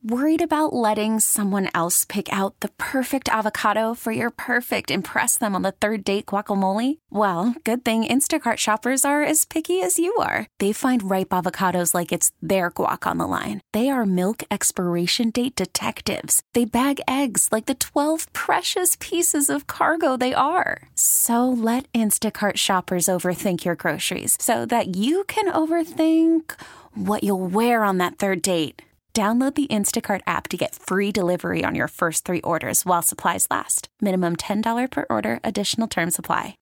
Worried about letting someone else pick out the perfect avocado for your perfect impress them on the third date guacamole? Well, good thing Instacart shoppers are as picky as you are. They find ripe avocados like it's their guac on the line. They are milk expiration date detectives. They bag eggs like the 12 precious pieces of cargo they are. So let Instacart shoppers overthink your groceries so that you can overthink what you'll wear on that third date. Download the Instacart app to get free delivery on your first 3 orders while supplies last. Minimum $10 per order. Additional terms apply.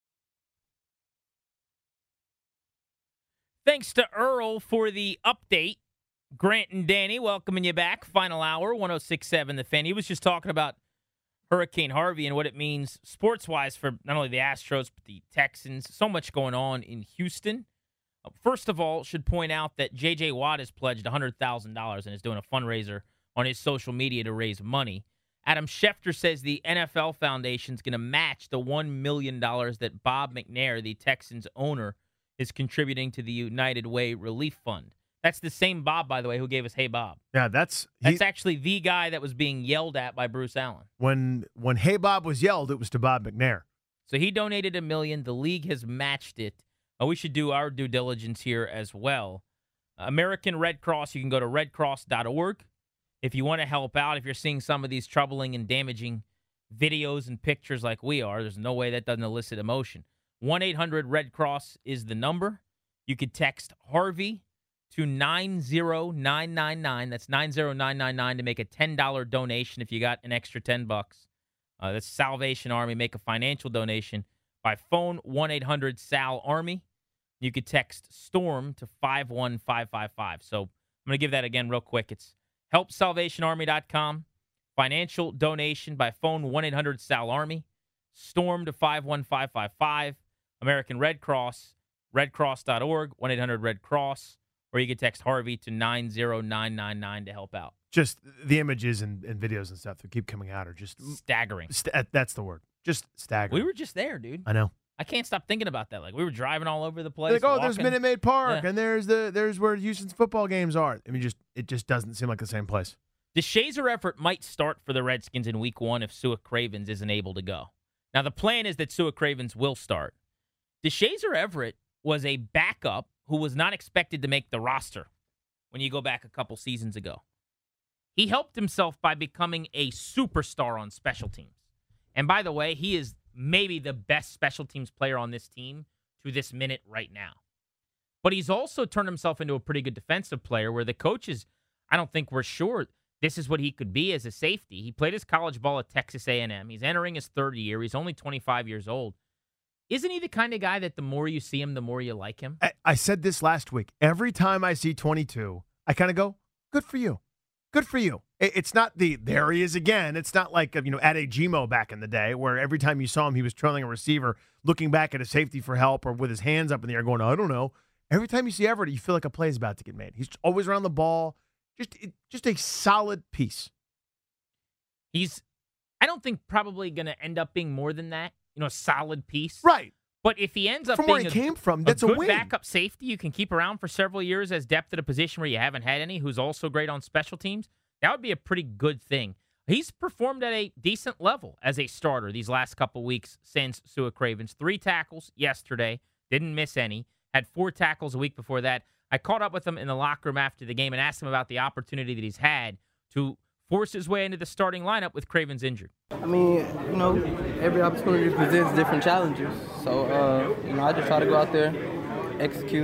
Thanks to Earl for the update. Grant and Danny welcoming you back. Final hour, 106.7 The Fan. He was just talking about Hurricane Harvey and what it means sports-wise for not only the Astros, but the Texans. So much going on in Houston. First of all, should point out that J.J. Watt has pledged $100,000 and is doing a fundraiser on his social media to raise money. Adam Schefter says the NFL Foundation is going to match the $1 million that Bob McNair, the Texans owner, is contributing to the United Way Relief Fund. That's the same Bob, by the way, who gave us Hey Bob. Yeah, that's actually the guy that was being yelled at by Bruce Allen. When Hey Bob was yelled, it was to Bob McNair. So he donated $1 million. The league has matched it. We should do our due diligence here as well. American Red Cross, you can go to redcross.org. If you want to help out, if you're seeing some of these troubling and damaging videos and pictures like we are, there's no way that doesn't elicit emotion. 1-800-RED-CROSS is the number. You could text Harvey to 90999. That's 90999 to make a $10 donation if you got an extra $10. That's Salvation Army. Make a financial donation by phone, 1-800-SAL-ARMY. You could text STORM to 51555. So I'm going to give that again real quick. It's helpsalvationarmy.com. Financial donation by phone, 1-800-SAL-ARMY. STORM to 51555. American Red Cross, redcross.org, 1-800-RED-CROSS. Or you could text Harvey to 90999 to help out. Just the images and videos and stuff that keep coming out are just staggering. That's the word. Just staggering. We were just there, dude. I know. I can't stop thinking about that. Like, we were driving all over the place. Like, oh, walking. there's Minute Maid Park, and there's where Houston's football games are. I mean, it just doesn't seem like the same place. The Shazer effort might start for the Redskins in Week 1 if Sua Cravens isn't able to go. Now, the plan is that Sua Cravens will start. DeShazer Everett was a backup who was not expected to make the roster when you go back a couple seasons ago. He helped himself by becoming a superstar on special teams. And by the way, he is maybe the best special teams player on this team to this minute right now. But he's also turned himself into a pretty good defensive player where the coaches, I don't think were sure this is what he could be as a safety. He played his college ball at Texas A&M. He's entering his third year. He's only 25 years old. Isn't he the kind of guy that the more you see him, the more you like him? I said this last week. Every time I see 22, I kind of go, good for you. Good for you. It's not there he is again. It's not like, Ade Gimo back in the day where every time you saw him, he was trailing a receiver, looking back at a safety for help or with his hands up in the air going, I don't know. Every time you see Everett, you feel like a play is about to get made. He's always around the ball. Just a solid piece. He's, I don't think probably going to end up being more than that, a solid piece. Right. But if he ends up from being where he came from, that's a good win. Backup safety you can keep around for several years as depth at a position where you haven't had any, who's also great on special teams, that would be a pretty good thing. He's performed at a decent level as a starter these last couple weeks since Sua Cravens. 3 tackles yesterday, didn't miss any, had 4 tackles a week before that. I caught up with him in the locker room after the game and asked him about the opportunity that he's had to force his way into the starting lineup with Cravens injured. I mean, every opportunity presents different challenges. So, I just try to go out there, execute,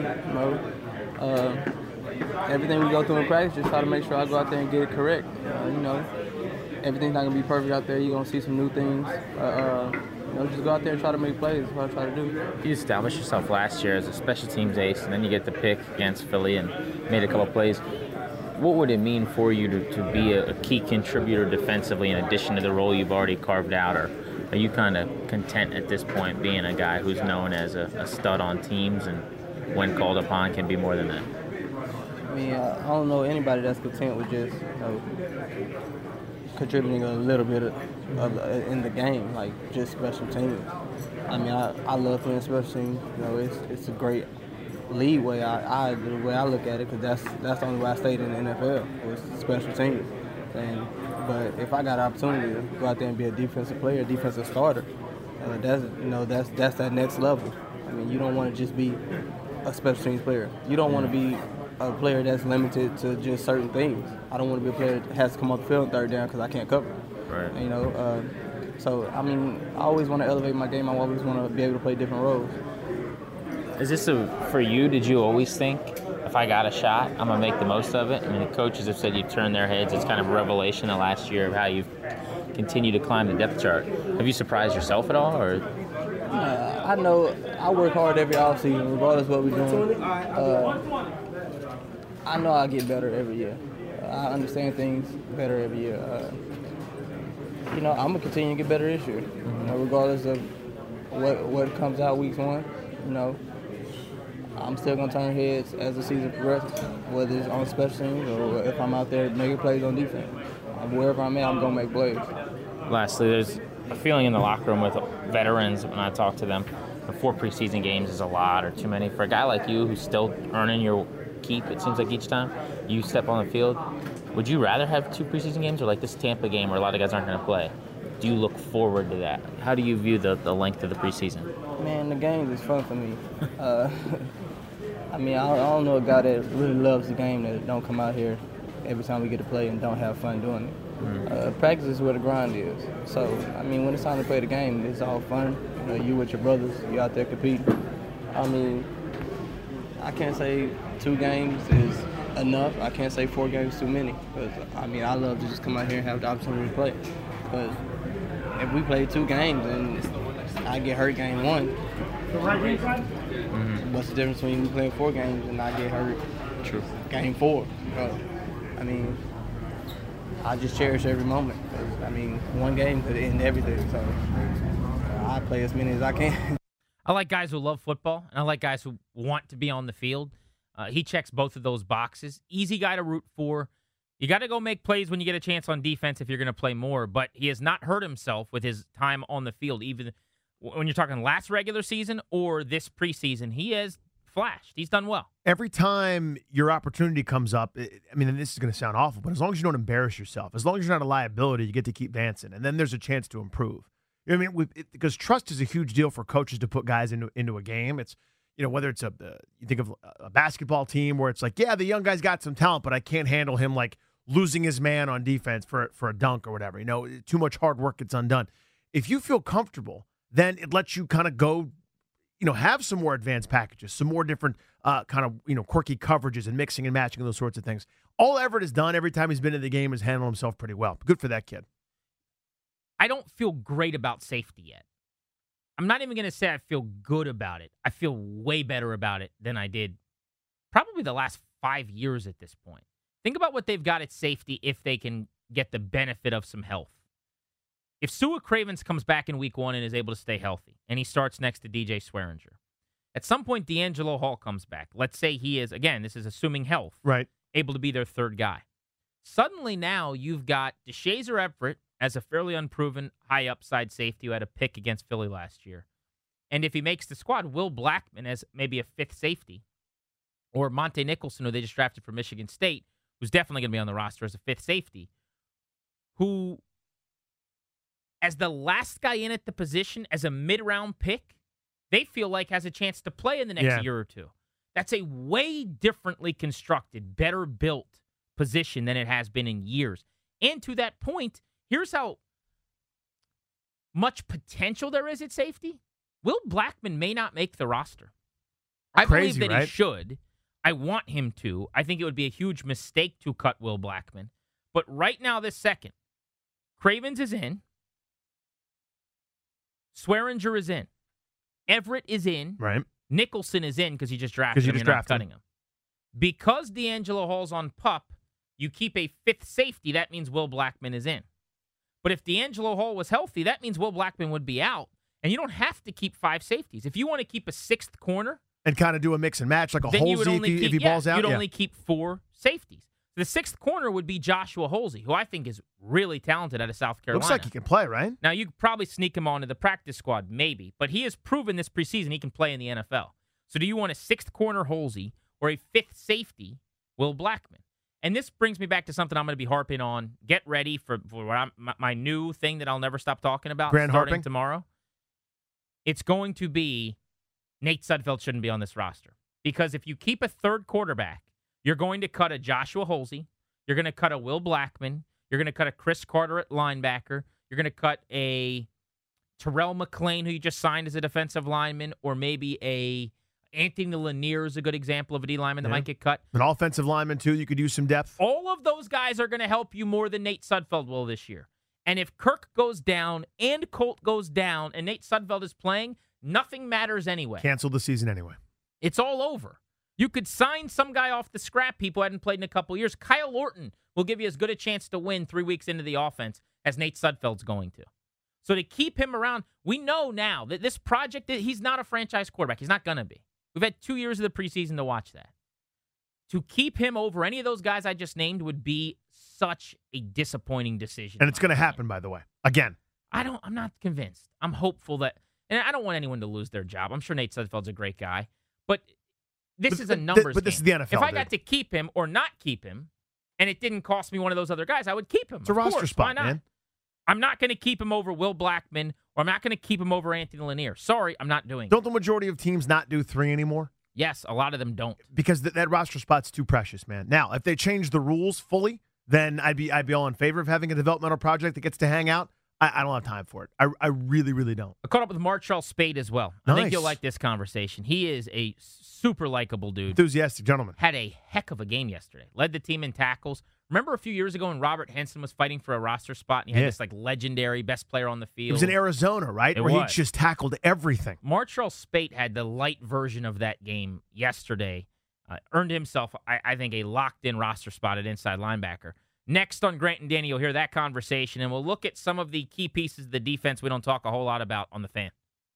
everything we go through in practice, just try to make sure I go out there and get it correct. Everything's not going to be perfect out there. You're going to see some new things. Just go out there and try to make plays. That's what I try to do. You established yourself last year as a special teams ace, and then you get the pick against Philly and made a couple plays. What would it mean for you to be a key contributor defensively in addition to the role you've already carved out? Or are you kind of content at this point being a guy who's known as a stud on teams and when called upon can be more than that? I mean, I don't know anybody that's content with just contributing a little bit of in the game, like just special teams. I mean, I love playing special teams. It's a great leeway. The way I look at it, because that's the only way I stayed in the NFL was special teams. But if I got an opportunity to go out there and be a defensive player, defensive starter, that's that next level. I mean, you don't want to just be a special teams player. You don't want to be a player that's limited to just certain things. I don't want to be a player that has to come off the field on third down because I can't cover. Right. So, I mean, I always want to elevate my game. I always want to be able to play different roles. Is this for you? Did you always think, if I got a shot, I'm going to make the most of it? I mean, the coaches have said you've turned their heads. It's kind of a revelation the last year of how you've continued to climb the depth chart. Have you surprised yourself at all? Or? I know I work hard every offseason, regardless of what we're doing. I know I get better every year. I understand things better every year. I'm going to continue to get better this year, regardless of what comes out week one. I'm still going to turn heads as the season progresses, whether it's on special teams or if I'm out there making plays on defense. Wherever I'm at, I'm going to make plays. Lastly, there's a feeling in the locker room with veterans when I talk to them. 4 preseason games is a lot or too many. For a guy like you who's still earning your keep, it seems like each time you step on the field, would you rather have 2 preseason games or like this Tampa game where a lot of guys aren't going to play? Do you look forward to that? How do you view the length of the preseason? Man, the games is fun for me. I don't know a guy that really loves the game that don't come out here every time we get to play and don't have fun doing it. Practice is where the grind is. So, when it's time to play the game, it's all fun. You with your brothers, you out there competing. I can't say 2 games is enough. I can't say 4 games too many. Because, I love to just come out here and have the opportunity to play. Because if we play 2 games and I get hurt game 1, what's the difference between we playing 4 games and I get hurt game 4? I just cherish every moment. Because, 1 game could end everything. So I play as many as I can. I like guys who love football, and I like guys who want to be on the field. He checks both of those boxes. Easy guy to root for. You got to go make plays when you get a chance on defense if you're going to play more, but he has not hurt himself with his time on the field, even when you're talking last regular season or this preseason. He has flashed. He's done well. Every time your opportunity comes up, and this is going to sound awful, but as long as you don't embarrass yourself, as long as you're not a liability, you get to keep dancing, and then there's a chance to improve. You know what I mean? Because trust is a huge deal for coaches to put guys into a game. It's, whether it's you think of a basketball team where it's like, yeah, the young guy's got some talent, but I can't handle him like losing his man on defense for a dunk or whatever. Too much hard work gets undone. If you feel comfortable, then it lets you kind of go, have some more advanced packages, some more different quirky coverages and mixing and matching and those sorts of things. All Everett has done every time he's been in the game is handled himself pretty well. Good for that kid. I don't feel great about safety yet. I'm not even going to say I feel good about it. I feel way better about it than I did probably the last 5 years at this point. Think about what they've got at safety if they can get the benefit of some health. If Sua Cravens comes back in week 1 and is able to stay healthy, and he starts next to DJ Swearinger, at some point DeAngelo Hall comes back. Let's say he is, again, this is assuming health, right, able to be their 3rd guy. Suddenly now you've got DeShazer Everett as a fairly unproven high upside safety who had a pick against Philly last year. And if he makes the squad, Will Blackman as maybe a 5th safety, or Monte Nicholson, who they just drafted from Michigan State, who's definitely going to be on the roster as a 5th safety, who, as the last guy in at the position, as a mid-round pick, they feel like has a chance to play in the next year or 2. That's a way differently constructed, better built position than it has been in years. And to that point, here's how much potential there is at safety. Will Blackman may not make the roster. I believe that he should. I want him to. I think it would be a huge mistake to cut Will Blackman. But right now, this second, Cravens is in. Swearinger is in. Everett is in. Right. Nicholson is in because you just drafted him. You're not cutting him. Because DeAngelo Hall's on PUP, you keep a 5th safety. That means Will Blackman is in. But if DeAngelo Hall was healthy, that means Will Blackman would be out. And you don't have to keep 5 safeties. If you want to keep a 6th corner and kind of do a mix and match like a Holsey if he balls out, you'd only keep 4 safeties. The 6th corner would be Joshua Holsey, who I think is really talented out of South Carolina. Looks like he can play, right? Now, you could probably sneak him onto the practice squad, maybe. But he has proven this preseason he can play in the NFL. So do you want a 6th corner Holsey or a 5th safety, Will Blackman? And this brings me back to something I'm going to be harping on. Get ready for what my new thing that I'll never stop talking about Grand starting harping? tomorrow. It's going to be Nate Sudfeld shouldn't be on this roster. Because if you keep a third quarterback, you're going to cut a Joshua Holsey. You're going to cut a Will Blackman. You're going to cut a Chris Carter at linebacker. You're going to cut a Terrell McClain, who you just signed as a defensive lineman, or maybe a Anthony Lanier is a good example of a D lineman that might get cut. An offensive lineman, too. You could use some depth. All of those guys are going to help you more than Nate Sudfeld will this year. And if Kirk goes down and Colt goes down and Nate Sudfeld is playing, nothing matters anyway. Cancel the season anyway. It's all over. You could sign some guy off the scrap heap who hadn't played in a couple years. Kyle Orton will give you as good a chance to win 3 weeks into the offense as Nate Sudfeld's going to. So to keep him around, we know now that this project, he's not a franchise quarterback. He's not going to be. We've had 2 years of the preseason to watch that. To keep him over any of those guys I just named would be such a disappointing decision. And it's going to happen, by the way. Again. I'm not convinced. I'm hopeful that, and I don't want anyone to lose their job. I'm sure Nate Sudfeld's a great guy, but this is a numbers But this game. is the NFL. If I got to keep him or not keep him, and it didn't cost me one of those other guys, I would keep him. It's a roster spot, why not? man. I'm not going to keep him over Will Blackman, or I'm not going to keep him over Anthony Lanier. Sorry, I'm not doing it. Don't the majority of teams not do 3 anymore? Yes, a lot of them don't. Because that roster spot's too precious, man. Now, if they change the rules fully, then I'd be all in favor of having a developmental project that gets to hang out. I don't have time for it. I really, really don't. I caught up with Martrell Spade as well. I think Nice. you'll like this conversation. He is a super likable dude. Enthusiastic gentleman. Had a heck of a game yesterday. Led the team in tackles. Remember a few years ago when Robert Henson was fighting for a roster spot and he had this like legendary best player on the field? It was in Arizona, right? It Where was. he just tackled everything. Martrell Spate had the light version of that game yesterday. Earned himself, I think, a locked-in roster spot at inside linebacker. Next on Grant and Danny, you'll hear that conversation, and we'll look at some of the key pieces of the defense we don't talk a whole lot about on The Fan.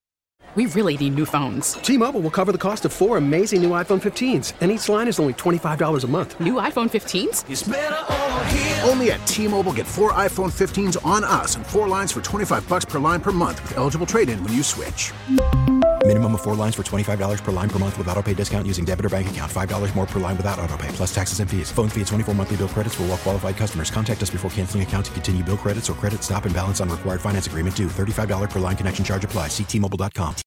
We really need new phones. T-Mobile will cover the cost of 4 amazing new iPhone 15s, and each line is only $25 a month. New iPhone 15s? It's better over here. Only at T-Mobile, get 4 iPhone 15s on us and 4 lines for $25 per line per month with eligible trade-in when you switch. Minimum of 4 lines for $25 per line per month with autopay discount using debit or bank account. $5 more per line without autopay, plus taxes and fees. Phone fee at 24 monthly bill credits for well-qualified customers. Contact us before canceling account to continue bill credits or credit stop and balance on required finance agreement due. $35 per line connection charge applies. See T-Mobile.com.